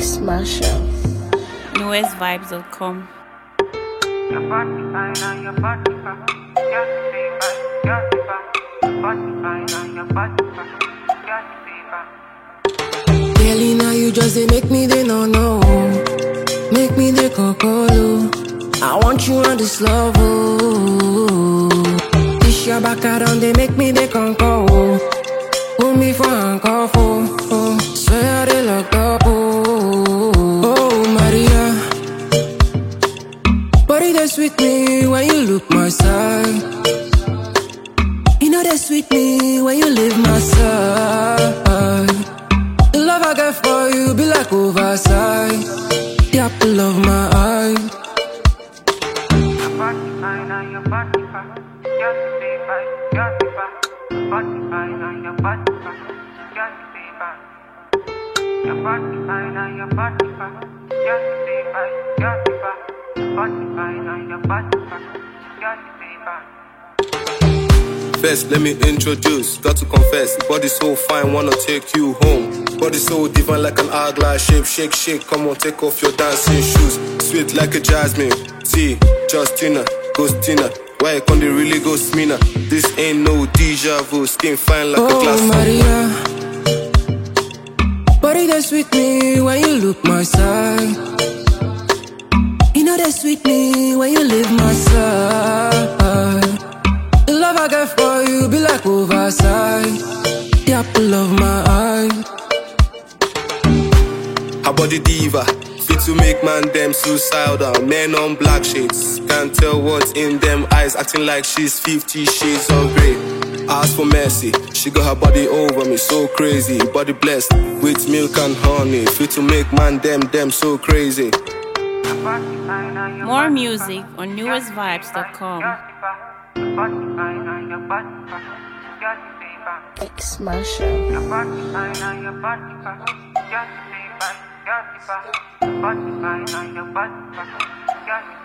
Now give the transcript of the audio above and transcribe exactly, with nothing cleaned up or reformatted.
X Marshall. newest vibes dot com. Your body fine and your body fine. Got the fever, got the fever. Your body fine and your body fine. Got the fever. Girlie, now you just they make me they no no. Make me they cocolo. I want you on this love, oh. This your back down, they make me they conquer, oh. Put me for encore, oh, oh. Swear they locked up, oh. Oh, Maria. Body that sweet me when you look my side. You know that sweet me when you leave my side. The love I got for you be like oversight. The apple of my eye. Your body fine and your body fine. Got the fever, got the fever. Your body fine and your body fine. Got the fever. Your body fine and your body fine. Got the fever, got the fever. Your body fine and your body fine. Got the fever. First, let me introduce, got to confess, body so fine, wanna take you home. Body so divine like an hourglass shape, shake, shake, come on, take off your dancing shoes. Sweet like a jasmine, T, Justina, Ghostina. Why can't they really go Smina? This ain't no deja vu, skin fine like oh, a glass. Oh Maria, body that sweet me when you look my side. You know that sweet me when you leave my side. The love I got for you be like oversight. The apple of my eye. Her body diva, fit to make man them suicidal. Men on black shades, can't tell what's in them eyes. Acting like she's fifty shades of grey. Ask for mercy, she got her body over me, so crazy. Body blessed with milk and honey. Fit to make man them them so crazy. More music on newest vibes dot com. Your body fine and your body fine. Got the fever. X Marshall. Your body fine and your body fine. Got the fever. Got the fever. Your body fine and your body fine. Got the fever.